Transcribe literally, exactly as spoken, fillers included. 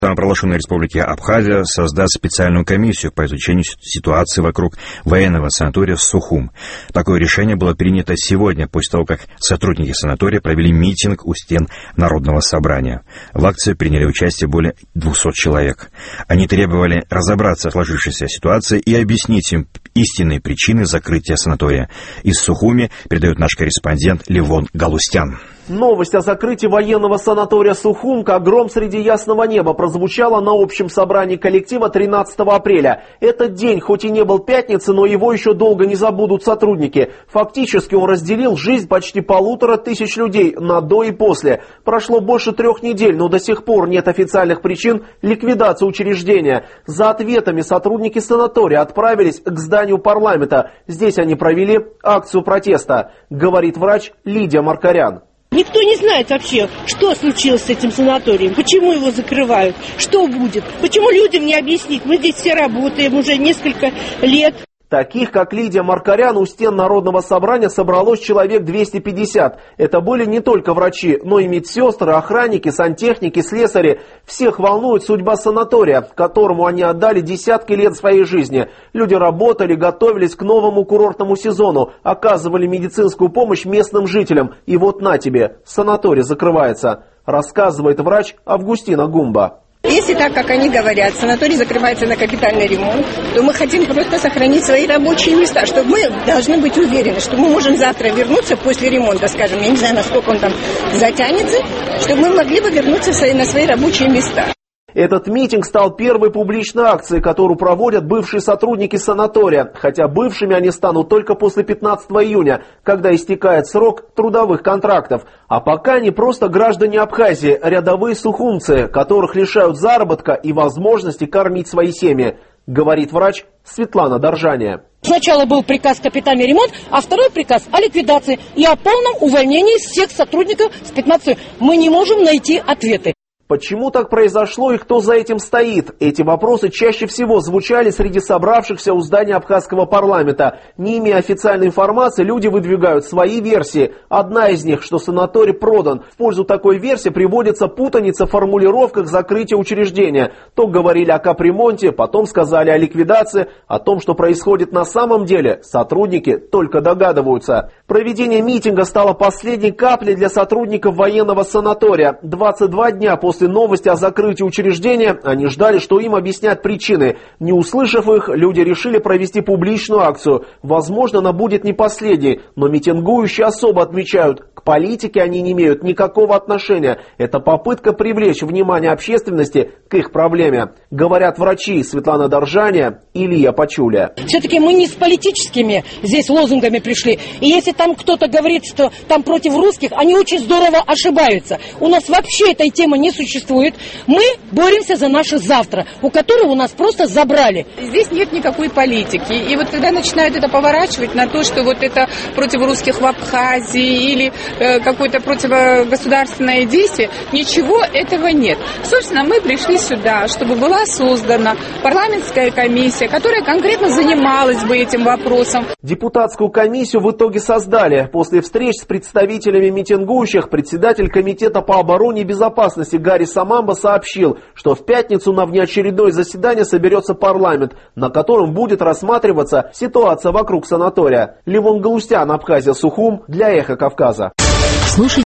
Самопровозглашенной Республики Абхазия создаст специальную комиссию по изучению ситуации вокруг военного санатория Сухум. Такое решение было принято сегодня, после того, как сотрудники санатория провели митинг у стен Народного собрания. В акции приняли участие более двухсот человек. Они требовали разобраться в сложившейся ситуации и объяснить им истинные причины закрытия санатория. Из Сухуми передает наш корреспондент Левон Галустян. Новость о закрытии военного санатория Сухум, как гром среди ясного неба, прозвучала на общем собрании коллектива тринадцатого апреля. Этот день, хоть и не был пятницей, но его еще долго не забудут сотрудники. Фактически он разделил жизнь почти полутора тысяч людей на до и после. Прошло больше трех недель, но до сих пор нет официальных причин ликвидации учреждения. За ответами сотрудники санатория отправились к зданию парламента. Здесь они провели акцию протеста, говорит врач Лидия Маркарян. Никто не знает вообще, что случилось с этим санаторием, почему его закрывают, что будет, почему людям не объяснить. Мы здесь все работаем уже несколько лет. Таких, как Лидия Маркарян, у стен Народного собрания собралось человек двести пятьдесят. Это были не только врачи, но и медсестры, охранники, сантехники, слесари. Всех волнует судьба санатория, которому они отдали десятки лет своей жизни. Люди работали, готовились к новому курортному сезону, оказывали медицинскую помощь местным жителям. И вот на тебе, санаторий закрывается, рассказывает врач Августина Гумба. Если так, как они говорят, санаторий закрывается на капитальный ремонт, то мы хотим просто сохранить свои рабочие места, чтобы мы должны быть уверены, что мы можем завтра вернуться после ремонта, скажем, я не знаю, насколько он там затянется, чтобы мы могли бы вернуться на свои рабочие места. Этот митинг стал первой публичной акцией, которую проводят бывшие сотрудники санатория, хотя бывшими они станут только после пятнадцатого июня, когда истекает срок трудовых контрактов. А пока они просто граждане Абхазии, рядовые сухумцы, которых лишают заработка и возможности кормить свои семьи, говорит врач Светлана Доржания. Сначала был приказ капитальный ремонт, а второй приказ о ликвидации и о полном увольнении всех сотрудников с пятнадцатого. Мы не можем найти ответы. Почему так произошло и кто за этим стоит? Эти вопросы чаще всего звучали среди собравшихся у здания абхазского парламента. Не имея официальной информации, люди выдвигают свои версии. Одна из них, что санаторий продан. В пользу такой версии приводится путаница в формулировках закрытия учреждения. То говорили о капремонте, потом сказали о ликвидации. О том, что происходит на самом деле, сотрудники только догадываются. Проведение митинга стало последней каплей для сотрудников военного санатория. двадцать два дня после После новости о закрытии учреждения они ждали, что им объяснят причины. Не услышав их, люди решили провести публичную акцию. Возможно, она будет не последней, но митингующие особо отмечают, к политике они не имеют никакого отношения. Это попытка привлечь внимание общественности к их проблеме. Говорят врачи Светлана Доржания и Илья Пачуля. Все-таки мы не с политическими здесь лозунгами пришли. И если там кто-то говорит, что там против русских, они очень здорово ошибаются. У нас вообще этой темы не существует. Существует. Мы боремся за наше завтра, у которого у нас просто забрали. Здесь нет никакой политики. И вот когда начинают это поворачивать на то, что вот это против русских в Абхазии или э, какое-то противогосударственное действие, ничего этого нет. Собственно, мы пришли сюда, чтобы была создана парламентская комиссия, которая конкретно занималась бы этим вопросом. Депутатскую комиссию в итоге создали. После встреч с представителями митингующих председатель комитета по обороне и безопасности Гарри Самамба сообщил, что в пятницу на внеочередное заседание соберется парламент, на котором будет рассматриваться ситуация вокруг санатория. Левон Галустян, Абхазия, Сухум, для Эхо Кавказа. Слушайте